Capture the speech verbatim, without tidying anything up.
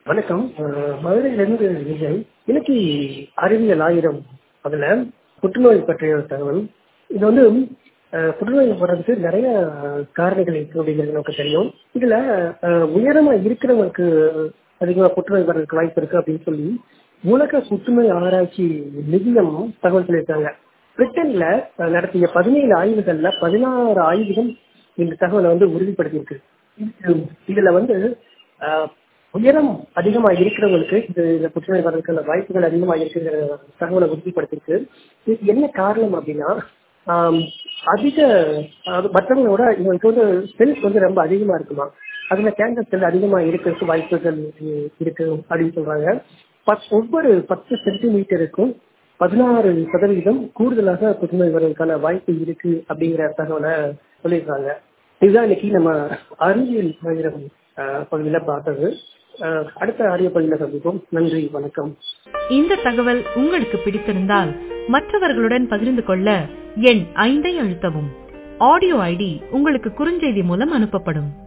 வணக்கம். அஹ் மதுரையிலிருந்து விஜய். இன்னைக்கு அறிவியல் ஆயிரம் அதுல புற்றுநோய் பற்றிய ஒரு தகவல். இது வந்து அஹ், புற்றுநோய் வர்றதுக்கு நிறைய காரணிகள் இருக்கு அப்படிங்கிறது நமக்கு தெரியும். இதுல அஹ், உயரமா இருக்கிறவங்களுக்கு அதிகமா புற்றுநோய் வர்றதுக்கு வாய்ப்பு இருக்கு அப்படின்னு சொல்லி உலக புற்றுநோய் ஆராய்ச்சி நிதியம் தகவல் சொல்லியிருக்காங்க. பிரிட்டன்ல அஹ், நடத்திய பதினேழு ஆய்வுகள்ல பதினாறு ஆய்வுகள் இந்த தகவலை வந்து உறுதிப்படுத்தியிருக்கு. இது- இதுல வந்து அஹ், உயரம் அதிகமா இருக்கிறவங்களுக்கு இது இந்த புற்றுநோய் வர்றதுக்கான வாய்ப்புகள் அதிகமா இருக்குங்கிற தகவலை உறுதிப்படுத்திருக்கு. இது என்ன காரணம் அப்படின்னா ஆம், அதிக அதாவது மற்றவங்களோட இவங்களுக்கு வந்து செல்ஸ் வந்து ரொம்ப அதிகமா இருக்குமா, அதுல கேன்சர் செல் அதிகமா இருக்கிறதுக்கு வாய்ப்புகள் இருக்கு அப்படின்னு சொல்றாங்க. பத்- ஒவ்வொரு பத்து சென்டிமீட்டருக்கும் பதினாறு சதவீதம் கூடுதலாக புற்றுநோய் வர்றதுக்கான வாய்ப்பு இருக்கு அப்படிங்கிற தகவலை சொல்லியிருக்காங்க. இதுதான் இன்னைக்கு நம்ம அறிவியல் ஆயிரம் அஹ், பகுதியில பார்த்தது. அஹ், அடுத்த ஆரிய பகுதியில சந்திப்போம். நன்றி, வணக்கம். இந்த தகவல் உங்களுக்கு பிடித்திருந்தால் மற்றவர்களுடன் பகிர்ந்து கொள்ள எண் ஐந்தை அழுத்தவும். ஆடியோ ஐடி உங்களுக்கு குறுஞ்செய்தி மூலம் அனுப்பப்படும்.